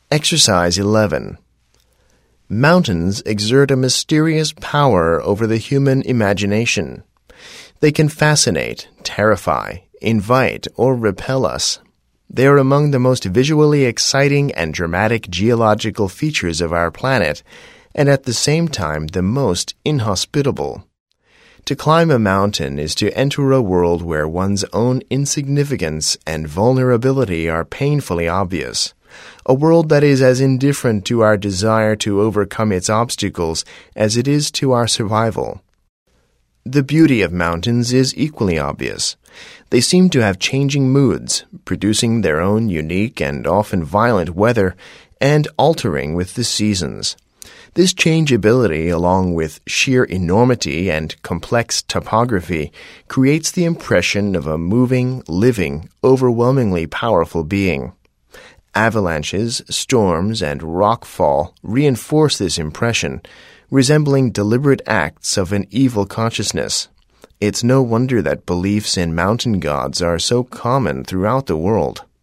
Exercise 11. Mountains exert a mysterious power over the human imagination. They can fascinate, terrify, invite, or repel us. They are among the most visually exciting and dramatic geological features of our planet, and at the same time the most inhospitable. To climb a mountain is to enter a world where one's own insignificance and vulnerability are painfully obvious. A world that is as indifferent to our desire to overcome its obstacles as it is to our survival. The beauty of mountains is equally obvious. They seem to have changing moods, producing their own unique and often violent weather, and altering with the seasons. This changeability, along with sheer enormity and complex topography, creates the impression of a moving, living, overwhelmingly powerful being. Avalanches, storms, and rockfall reinforce this impression, resembling deliberate acts of an evil consciousness. It's no wonder that beliefs in mountain gods are so common throughout the world.